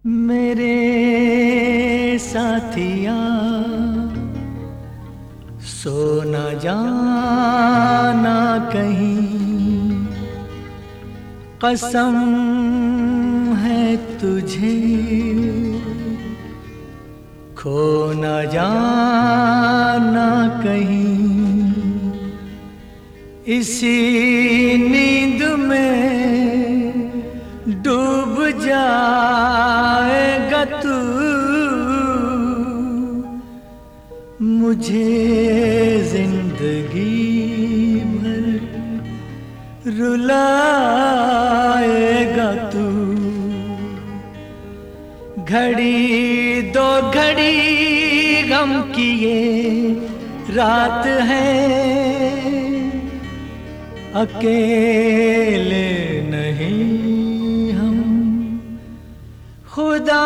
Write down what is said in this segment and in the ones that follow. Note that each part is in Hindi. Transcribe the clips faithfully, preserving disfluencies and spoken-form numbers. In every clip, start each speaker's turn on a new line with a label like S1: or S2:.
S1: मेरे साथिया सो न जाना कहीं, कसम है तुझे खो न जाना कहीं। इसी नींद में डूब जाएगा तू, मुझे जिंदगी भर रुलाएगा तू। घड़ी दो घड़ी गम की ये रात है, अकेले नहीं हम खुदा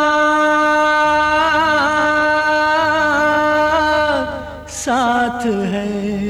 S1: साथ है।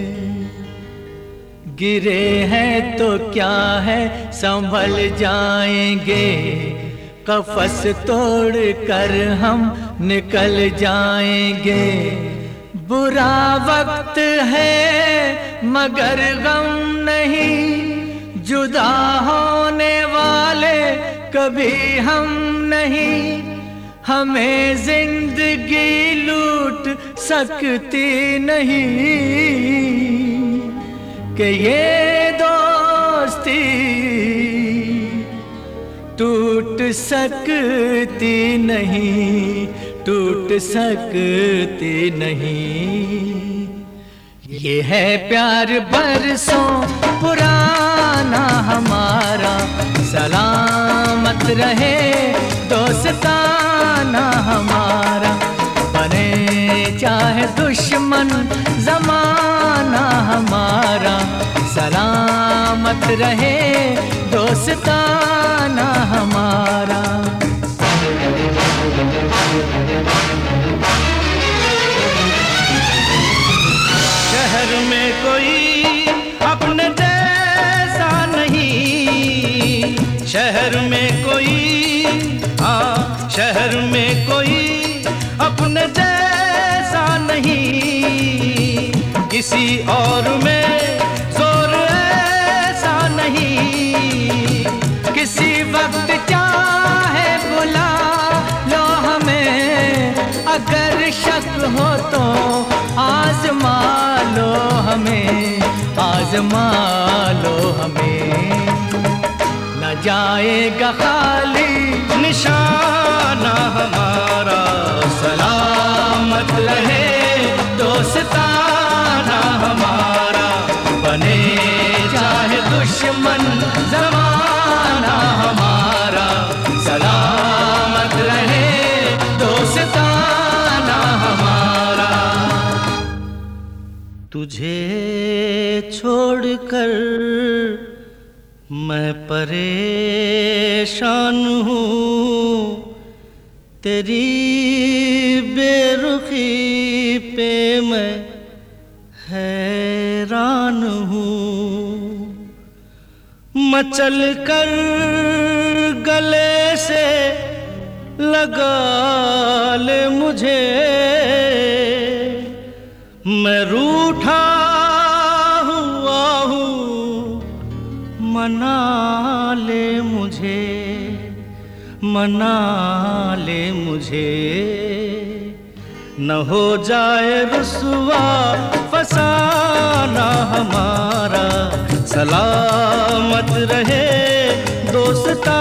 S1: गिरे हैं तो क्या है संभल जाएंगे, कफस तोड़ कर हम निकल जाएंगे। बुरा वक्त है मगर गम नहीं, जुदा होने वाले कभी हम नहीं। हमें जिंदगी लूट सकती नहीं कि ये दोस्ती टूट सकती नहीं, टूट सकती नहीं। ये है प्यार बरसों पुराना हमारा, सलामत रहे दोस्ताना हमारा। बने चाहे दुश्मन ज़माना हमारा, सलामत रहे दोस्ताना हमारा।
S2: शहर में कोई अपने जैसा नहीं, शहर में कोई हाँ शहर में कोई अपने जैसा नहीं। किसी और में जोर ऐसा नहीं, किसी वक्त चाहे बुला लो हमें। अगर शक हो तो आजमा लो हमें, आजमा लो हमें। न जाएगा खाली निशाना हमारा, सलामत रहे दोस्ताना हमारा। बने चाहे दुश्मन ज़माना हमारा, सलामत रहे दोस्ताना हमारा। तुझे छोड़कर मैं परेशान हूँ, तेरी बेरुखी पे मैं हैरान हूँ। मचल कर गले से लगा ले मुझे, मैं रूठा हुआ हूँ मना ले मुझे, मना ले मुझे। न हो जाए रुसवा फसाना हमारा, सलामत रहे दोस्ता